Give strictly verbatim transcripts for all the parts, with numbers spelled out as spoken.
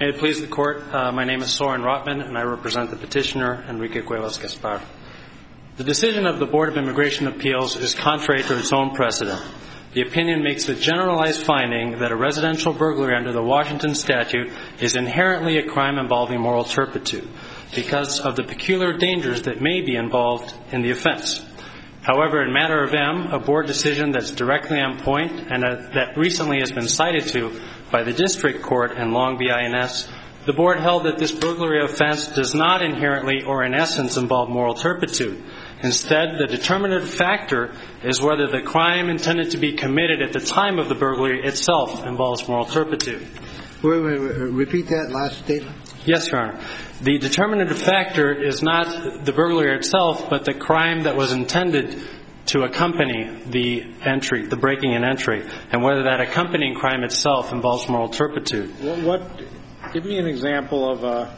May it please the Court, uh, my name is Soren Rotman, and I represent the petitioner, Enrique Cuevas-Gaspar. The decision of the Board of Immigration Appeals is contrary to its own precedent. The opinion makes a generalized finding that a residential burglary under the Washington statute is inherently a crime involving moral turpitude because of the peculiar dangers that may be involved in the offense. However, in matter of M, a board decision that's directly on point and uh, that recently has been cited to by the district court in Long v. I N S, the board held that this burglary offense does not inherently or in essence involve moral turpitude. Instead, the determinative factor is whether the crime intended to be committed at the time of the burglary itself involves moral turpitude. Wait, wait, wait. Repeat that last statement. Yes, Your Honor. The determinative factor is not the burglary itself, but the crime that was intended to accompany the entry, the breaking and entry, and whether that accompanying crime itself involves moral turpitude. What, what give me an example of a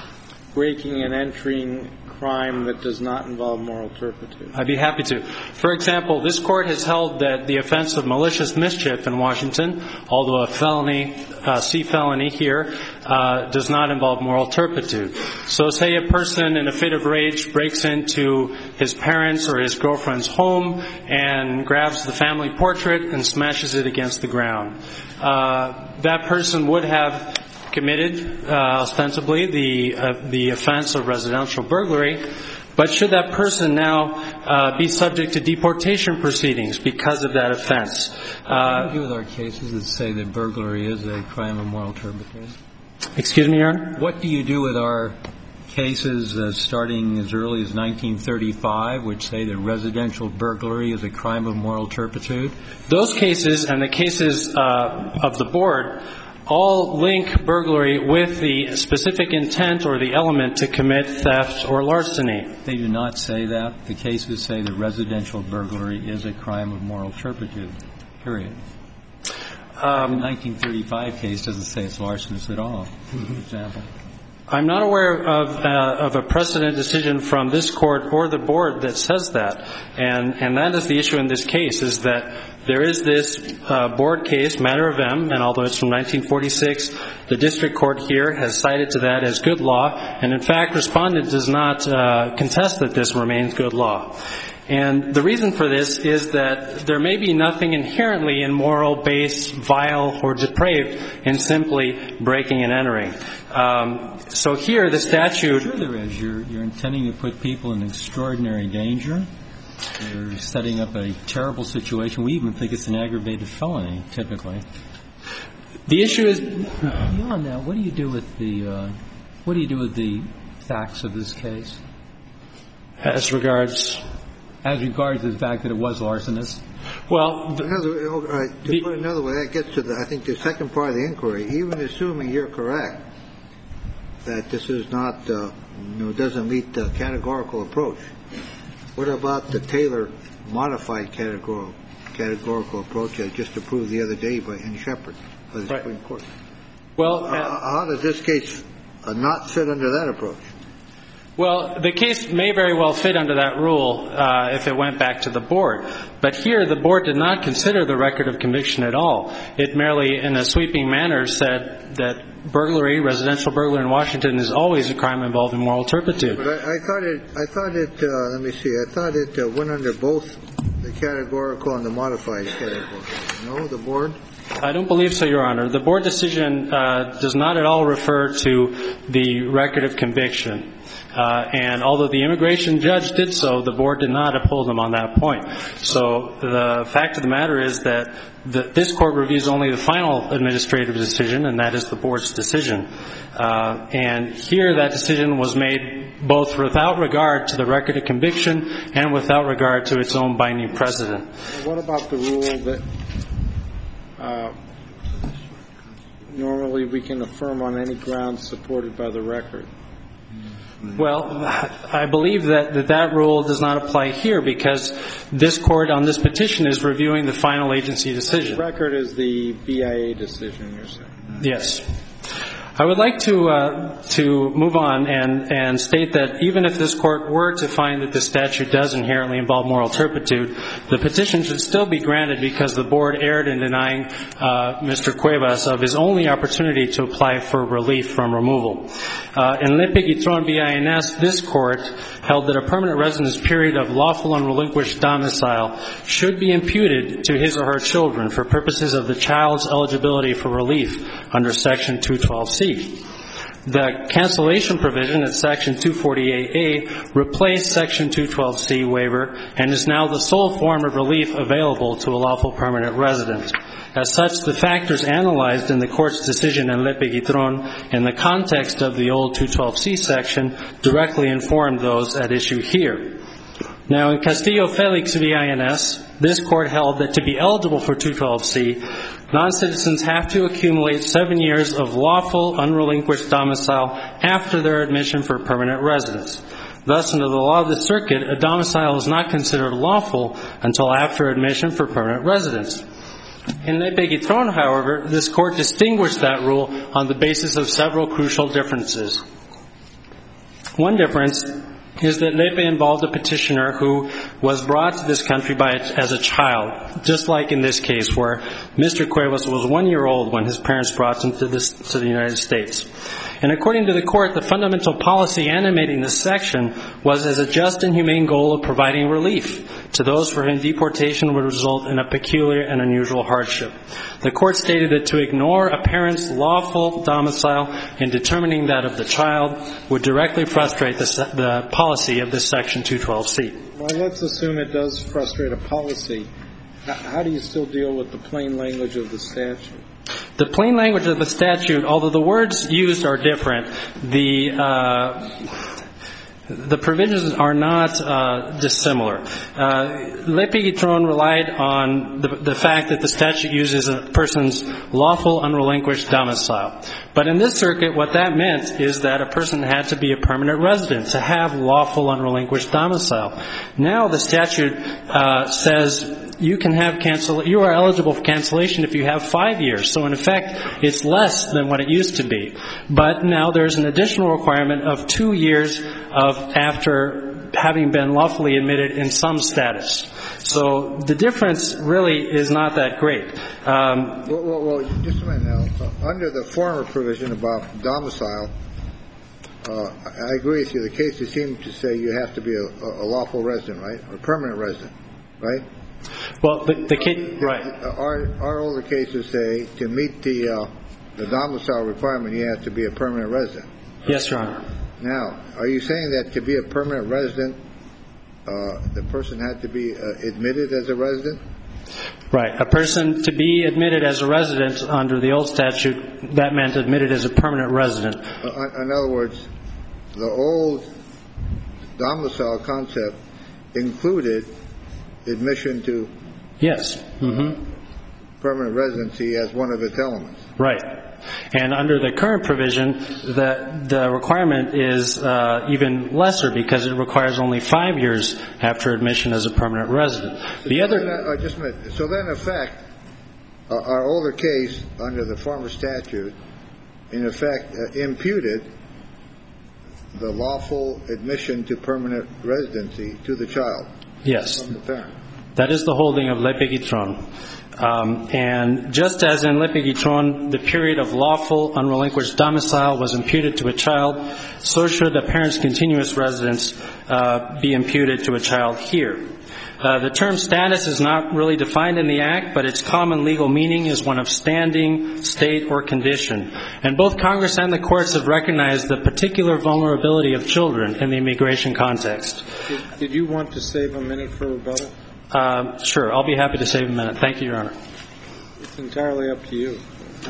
breaking and entering crime that does not involve moral turpitude. I'd be happy to. For example, this court has held that the offense of malicious mischief in Washington, although a felony, uh, C felony here, uh, does not involve moral turpitude. So say a person in a fit of rage breaks into his parents' or his girlfriend's home and grabs the family portrait and smashes it against the ground. Uh, that person would have committed, uh, ostensibly, the uh, the offense of residential burglary, but should that person now uh, be subject to deportation proceedings because of that offense? Uh, what do you do with our cases that say that burglary is a crime of moral turpitude? Excuse me, Your Honor? What do you do with our cases uh, starting as early as nineteen thirty-five, which say that residential burglary is a crime of moral turpitude? Those cases and the cases uh, of the board all link burglary with the specific intent or the element to commit theft or larceny. They do not say that. The cases say that residential burglary is a crime of moral turpitude, period. Um, the nineteen thirty-five case doesn't say it's larcenous at all, for example. I'm not aware of uh, of a precedent decision from this court or the board that says that, and and that is the issue in this case, is that there is this uh, board case, matter of M, and although it's from nineteen forty-six, the district court here has cited to that as good law, and in fact, respondent does not uh, contest that this remains good law. And the reason for this is that there may be nothing inherently immoral, base, vile, or depraved in simply breaking and entering. Um, so here, the statute... Sure there is. You're, you're intending to put people in extraordinary danger. You're setting up a terrible situation. We even think it's an aggravated felony, typically. The issue is... Beyond that, what do you do with the, uh, what do you do with the facts of this case? As regards... As regards to the fact that it was larcenous? Well, the, another, all right, to the, put it another way, that gets to, the, I think, the second part of the inquiry. Even assuming you're correct, that this is not, uh, you know, doesn't meet the categorical approach, what about the Taylor modified categorical, categorical approach I just approved the other day by in Shepard by the right. Supreme Court? Well, uh, uh, how does this case uh, not fit under that approach? Well, the case may very well fit under that rule uh, if it went back to the board. But here, the board did not consider the record of conviction at all. It merely, in a sweeping manner, said that burglary, residential burglary in Washington, is always a crime involving moral turpitude. But I, I thought it, I thought it, uh, let me see, I thought it uh, went under both the categorical and the modified categorical. No, the board? I don't believe so, Your Honor. The board decision uh, does not at all refer to the record of conviction. Uh, and although the immigration judge did so, the board did not uphold him on that point. So the fact of the matter is that the, this court reviews only the final administrative decision, and that is the board's decision. Uh, and here that decision was made both without regard to the record of conviction and without regard to its own binding precedent. What about the rule that uh, normally we can affirm on any grounds supported by the record? Well, I believe that, that that rule does not apply here because this court on this petition is reviewing the final agency decision. The record is the B I A decision, you're saying? Yes. I would like to uh, to move on and, and state that even if this Court were to find that the statute does inherently involve moral turpitude, the petition should still be granted because the Board erred in denying uh, Mister Cuevas of his only opportunity to apply for relief from removal. Uh, in Lepe-Guitron B I N S, this Court held that a permanent residence period of lawful and relinquished domicile should be imputed to his or her children for purposes of the child's eligibility for relief under Section two twelve C. The cancellation provision at Section two forty-eight A replaced Section two twelve C waiver and is now the sole form of relief available to a lawful permanent resident. As such, the factors analyzed in the Court's decision in Lepe-Guitron in the context of the old two twelve C section directly informed those at issue here. Now, in Castillo-Felix v. I N S, this Court held that to be eligible for two twelve C, non-citizens have to accumulate seven years of lawful, unrelinquished domicile after their admission for permanent residence. Thus, under the law of the circuit, a domicile is not considered lawful until after admission for permanent residence. In Lepe-Guitron, however, this Court distinguished that rule on the basis of several crucial differences. One difference is that Lepe involved a petitioner who was brought to this country by as a child, just like in this case where Mister Cuevas was one year old when his parents brought him to, this, to the United States. And according to the Court, the fundamental policy animating this section was as a just and humane goal of providing relief to those for whom deportation would result in a peculiar and unusual hardship. The Court stated that to ignore a parent's lawful domicile in determining that of the child would directly frustrate the, the policy of this Section two twelve C. Well, let's assume it does frustrate a policy. How do you still deal with the plain language of the statute? The plain language of the statute, although the words used are different, the uh, the provisions are not uh, dissimilar. Uh, Lepe-Guitron relied on the, the fact that the statute uses a person's lawful, unrelinquished domicile. But in this circuit, what that meant is that a person had to be a permanent resident to have lawful, unrelinquished domicile. Now the statute uh, says you can have cancel. You are eligible for cancellation if you have five years. So in effect, it's less than what it used to be. But now there's an additional requirement of two years of after having been lawfully admitted in some status. So the difference really is not that great. Um, well, well, well, just a minute now. Uh, under the former provision about domicile, uh, I agree with you. The cases seem to say you have to be a, a lawful resident, right, or a permanent resident, right? Well, the, the case, right. Our, our older cases say to meet the uh, the domicile requirement, you have to be a permanent resident. Yes, Your Honor. Now, are you saying that to be a permanent resident, uh, the person had to be uh, admitted as a resident? Right. A person to be admitted as a resident under the old statute, that meant admitted as a permanent resident. Uh, in other words, the old domicile concept included admission to yes. Mm-hmm. permanent residency as one of its elements. Right. And under the current provision, the the requirement is uh, even lesser because it requires only five years after admission as a permanent resident. The so other, then, uh, just a minute. So then, in effect, uh, our older case under the former statute, in effect, uh, imputed the lawful admission to permanent residency to the child. Yes. From the parent. That is the holding of Lepe-Guitron. Um, and just as in Lepe-Guitron, the period of lawful, unrelinquished domicile was imputed to a child, so should a parent's continuous residence uh, be imputed to a child here. Uh, the term status is not really defined in the Act, but its common legal meaning is one of standing, state, or condition. And both Congress and the courts have recognized the particular vulnerability of children in the immigration context. Did, did you want to save a minute for rebuttal? Um, sure. I'll be happy to save a minute. Thank you, Your Honor. It's entirely up to you.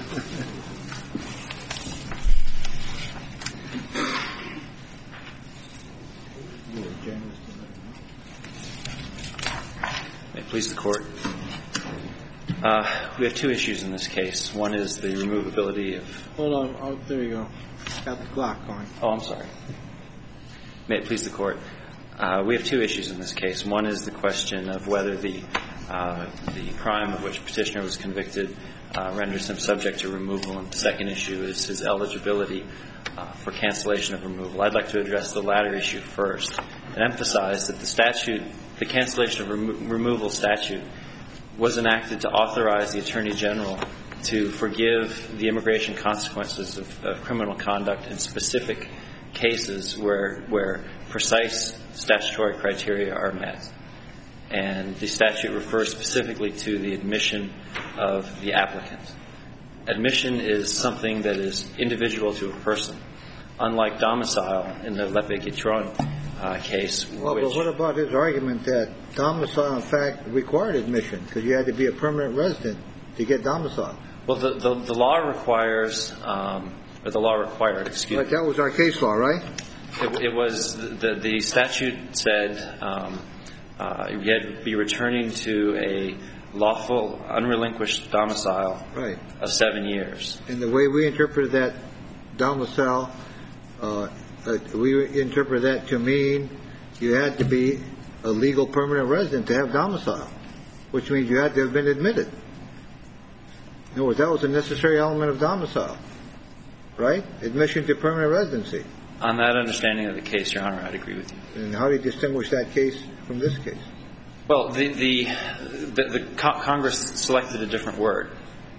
May it please the Court. Uh, we have two issues in this case. One is the removability of... Hold on. Oh, there you go. Got the clock going. Oh, I'm sorry. May it please the Court. Uh, we have two issues in this case. One is the question of whether the uh, the crime of which petitioner was convicted uh, renders him subject to removal, and the second issue is his eligibility uh, for cancellation of removal. I'd like to address the latter issue first and emphasize that the statute, the cancellation of remo- removal statute, was enacted to authorize the Attorney General to forgive the immigration consequences of, of criminal conduct in specific cases where where precise statutory criteria are met. And the statute refers specifically to the admission of the applicant. Admission is something that is individual to a person, unlike domicile in the Lepe-Guitron uh, case. Well, which, but what about his argument that domicile, in fact, required admission because you had to be a permanent resident to get domicile? Well, the, the, the law requires, um, or the law required, excuse But me. that was our case law, right? It, it was, the, the statute said um, uh, you had to be returning to a lawful, unrelinquished domicile Right. of seven years. And the way we interpreted that domicile, uh, uh, we interpret that to mean you had to be a legal permanent resident to have domicile, which means you had to have been admitted. In other words, that was a necessary element of domicile, right? Admission to permanent residency. On that understanding of the case, Your Honor, I'd agree with you. And how do you distinguish that case from this case? Well, the the, the, the co- Congress selected a different word.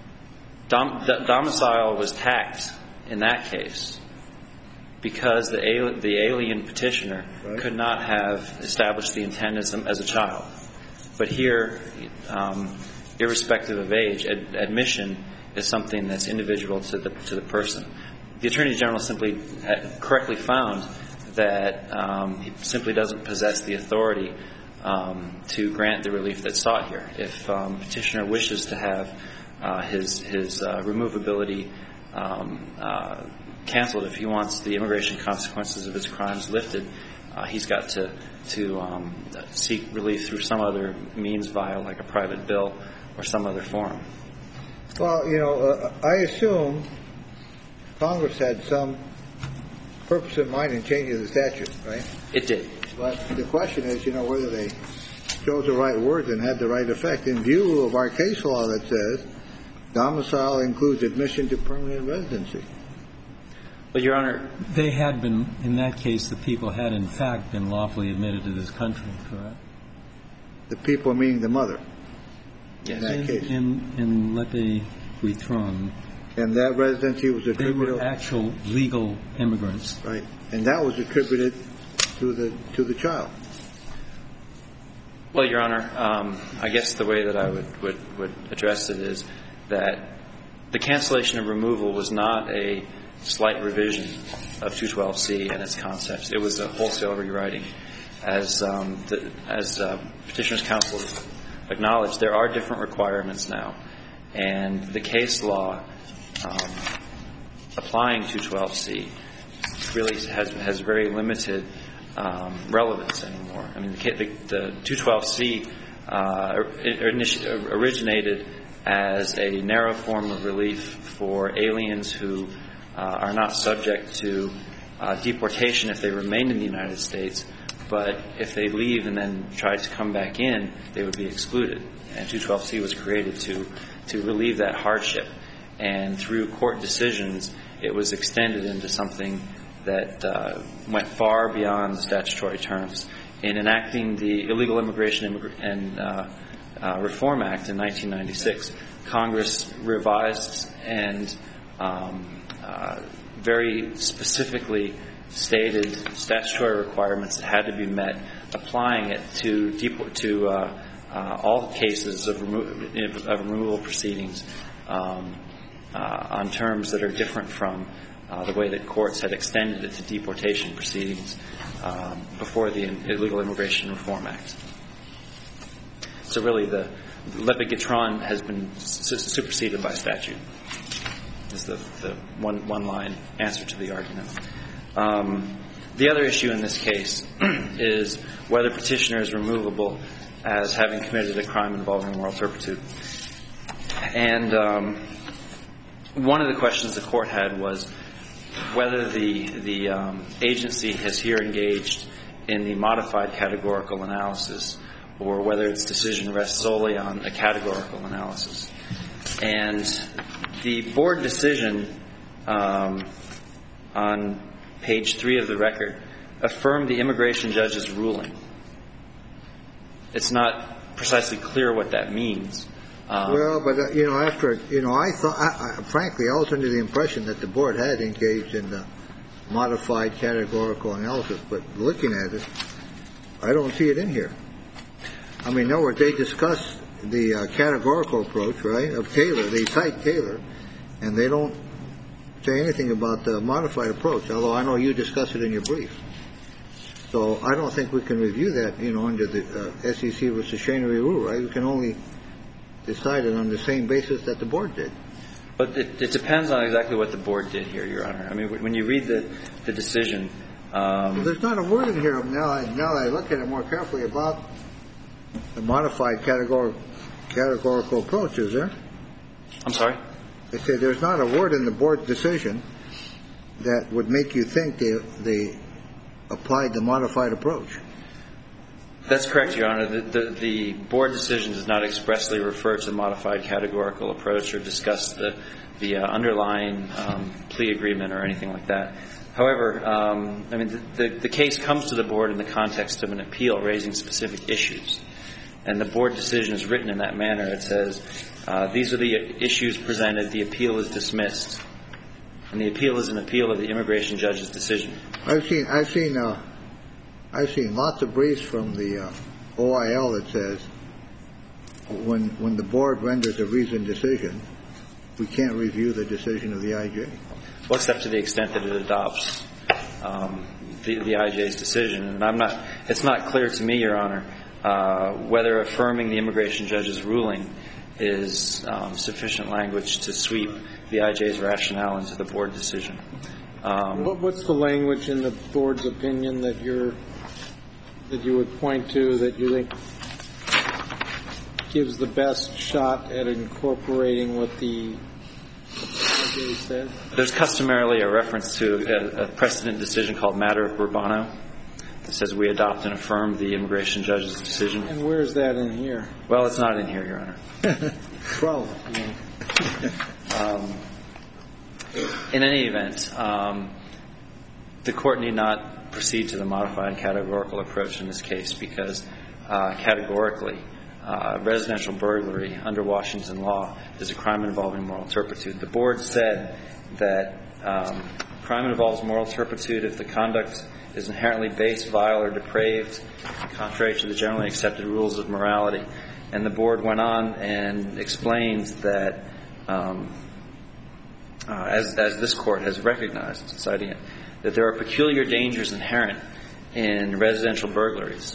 Dom, the domicile was tacked in that case because the al- the alien petitioner Right. could not have established the intent as a, as a child. But here, um, irrespective of age, ad- admission is something that's individual to the to the person. The Attorney General simply correctly found that um, he simply doesn't possess the authority um, to grant the relief that's sought here. If um, petitioner wishes to have uh, his his uh, removability um, uh, canceled, if he wants the immigration consequences of his crimes lifted, uh, he's got to to um, seek relief through some other means via like a private bill or some other forum. Well, you know, uh, I assume Congress had some purpose in mind in changing the statute, right? It did. But the question is, you know, whether they chose the right words and had the right effect in view of our case law that says domicile includes admission to permanent residency. But, Your Honor, They had been, in that case, the people had in fact been lawfully admitted to this country, correct? The people meaning the mother yes. in that In, case. in, in Lepe-Guitron, And that residency was they attributed. were actual legal immigrants. Right. And that was attributed to the to the child. Well, Your Honor, um, I guess the way that I would, would, would address it is that the cancellation of removal was not a slight revision of two twelve C and its concepts. It was a wholesale rewriting. As, um, the, as uh, Petitioner's Counsel acknowledged, there are different requirements now. And the case law um, applying two twelve C really has, has very limited Um, relevance anymore. I mean, the, the, the two twelve C uh, originated as a narrow form of relief for aliens who uh, are not subject to uh, deportation if they remain in the United States, but if they leave and then try to come back in, they would be excluded. And two twelve C was created to to relieve that hardship. And through court decisions, it was extended into something that uh, went far beyond the statutory terms. In enacting the Illegal Immigration and uh, uh, Reform Act in nineteen ninety-six, Congress revised and um, uh, very specifically stated statutory requirements that had to be met, applying it to deport, to uh, uh, all cases of, remo- of removal proceedings um, uh, on terms that are different from Uh, the way that courts had extended it to deportation proceedings um, before the Illegal Immigration Reform Act. So really, the Lepe-Guitron has been su- superseded by statute. Is the, the one one line answer to the argument. Um, the other issue in this case is whether petitioner is removable as having committed a crime involving moral turpitude. And um, one of the questions the court had was whether the the um, agency has here engaged in the modified categorical analysis, or whether its decision rests solely on a categorical analysis. And the board decision um, on page three of the record affirmed the immigration judge's ruling. It's not precisely clear what that means. Um, well, but, uh, you know, after, you know, I thought, I, I, frankly, I was under the impression that the board had engaged in the modified categorical analysis, but looking at it, I don't see it in here. I mean, in other words, they discuss the uh, categorical approach, right, of Taylor. They cite Taylor, and they don't say anything about the modified approach, although I know you discuss it in your brief. So I don't think we can review that, you know, under the uh, S E C versus Chenery rule, right? We can only decide it on the same basis that the board did. But it, it depends on exactly what the board did here, Your Honor. I mean, when you read the, the decision... Um, well, there's not a word in here now, I, now that I look at it more carefully about the modified categor- categorical approach, is there? I'm sorry? They say there's not a word in the board decision that would make you think they, they applied the modified approach. That's correct, Your Honor. The, the, the board decision does not expressly refer to the modified categorical approach or discuss the, the uh, underlying um, plea agreement or anything like that. However, um, I mean, the, the, the case comes to the board in the context of an appeal raising specific issues. And the board decision is written in that manner. It says, uh, these are the issues presented. The appeal is dismissed. And the appeal is an appeal of the immigration judge's decision. I've seen, I've seen, uh, I've seen lots of briefs from the uh, O I L that says when when the board renders a reasoned decision, we can't review the decision of the I J. Well, except to the extent that it adopts um, the, the I J's decision. And I'm not. It's not clear to me, Your Honor, uh, whether affirming the immigration judge's ruling is um, sufficient language to sweep the I J's rationale into the board decision. Um, what, what's the language in the board's opinion that you're that you would point to that you think gives the best shot at incorporating what the I J said? There's customarily a reference to a, a precedent decision called Matter of Bourbano that says we adopt and affirm the immigration judge's decision. And where is that in here? Well, it's not in here, Your Honor. Problem. um, in any event, um, the court need not proceed to the modified categorical approach in this case because uh, categorically uh, residential burglary under Washington law is a crime involving moral turpitude. The board said that um, crime involves moral turpitude if the conduct is inherently base, vile, or depraved, contrary to the generally accepted rules of morality. And the board went on and explained that, um, uh, as, as this court has recognized, citing it, that there are peculiar dangers inherent in residential burglaries.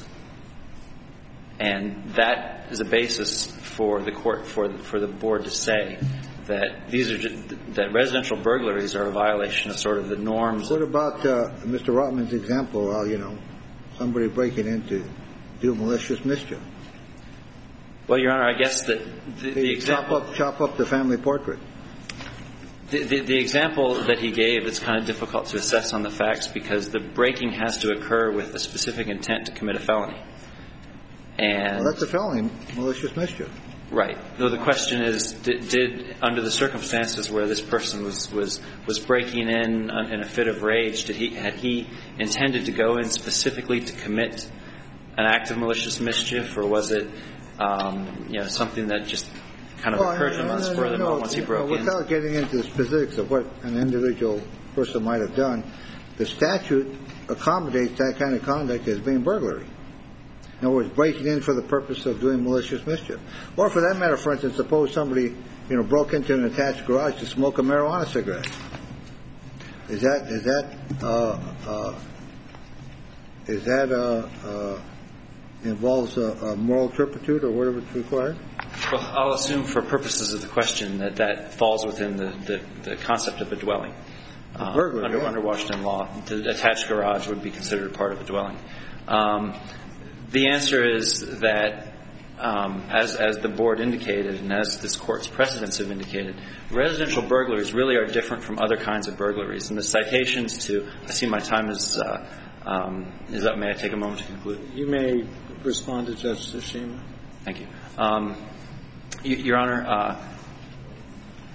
And that is a basis for the court, for the, for the board to say that these are just, that residential burglaries are a violation of sort of the norms. What about uh, Mister Rotman's example? Well, you know, somebody breaking in to do malicious mischief. Well, Your Honor, I guess that the, the example chop up, chop up the family portrait. The, the, the example that he gave is kind of difficult to assess on the facts because the breaking has to occur with a specific intent to commit a felony. And well, that's a felony, malicious mischief. Right. Though the question is, did, did under the circumstances where this person was, was, was breaking in in a fit of rage, did he had he intended to go in specifically to commit an act of malicious mischief, or was it um, you know something that just kind of well, occurred to him on the spur of the moment once he broke know, in? Without getting into the specifics of what an individual person might have done, the statute accommodates that kind of conduct as being burglary. In other words, breaking in for the purpose of doing malicious mischief. Or for that matter, for instance, suppose somebody, you know, broke into an attached garage to smoke a marijuana cigarette. Is that, is that, uh, uh, is that, uh, uh, involves a, a moral turpitude or whatever it's required? Well, I'll assume for purposes of the question that that falls within the, the, the concept of a dwelling. Uh, burglary, under, yeah. under Washington law, the attached garage would be considered part of a dwelling. Um, The answer is that, um, as, as the board indicated and as this court's precedents have indicated, residential burglaries really are different from other kinds of burglaries. And the citations to, I see my time is, uh, um, is up. May I take a moment to conclude? You may respond to Judge Tsushima. Thank you. Um, y- Your Honor, uh,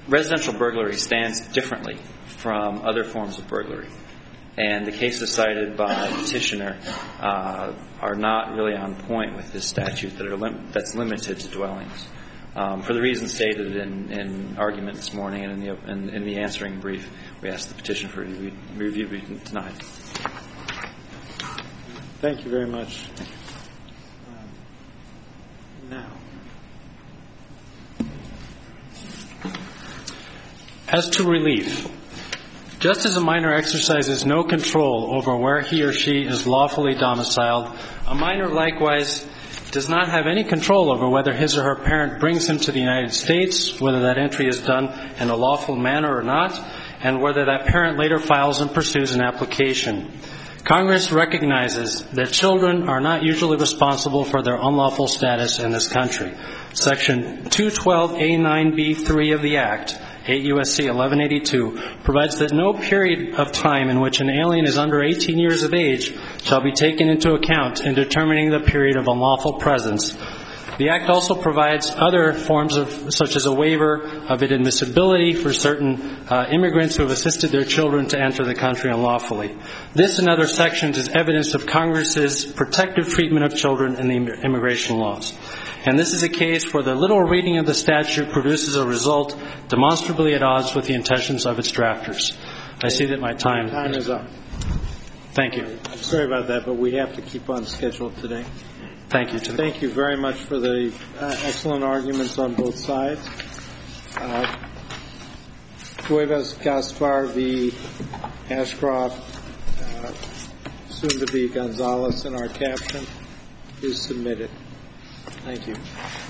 residential burglary stands differently from other forms of burglary. And the cases cited by the petitioner uh, are not really on point with this statute that are lim- that's limited to dwellings. Um, for the reasons stated in, in argument this morning and in the, in, in the answering brief, we ask the petition for review, review be denied. Thank you very much. Um, now. As to relief, just as a minor exercises no control over where he or she is lawfully domiciled, a minor likewise does not have any control over whether his or her parent brings him to the United States, whether that entry is done in a lawful manner or not, and whether that parent later files and pursues an application. Congress recognizes that children are not usually responsible for their unlawful status in this country. Section two twelve A nine B three of the Act, eight U S C eleven eighty-two, provides that no period of time in which an alien is under eighteen years of age shall be taken into account in determining the period of unlawful presence. The Act also provides other forms of, such as a waiver of inadmissibility for certain uh, immigrants who have assisted their children to enter the country unlawfully. This and other sections is evidence of Congress's protective treatment of children in the immigration laws. And this is a case where the literal reading of the statute produces a result demonstrably at odds with the intentions of its drafters. I see that my time, time is up. Thank you. I'm sorry about that, but we have to keep on schedule today. Thank you. To the Thank you very much for the uh, excellent arguments on both sides. Uh, Cuevas-Gaspar v. Ashcroft, uh, soon to be Gonzalez in our caption, is submitted. Thank you.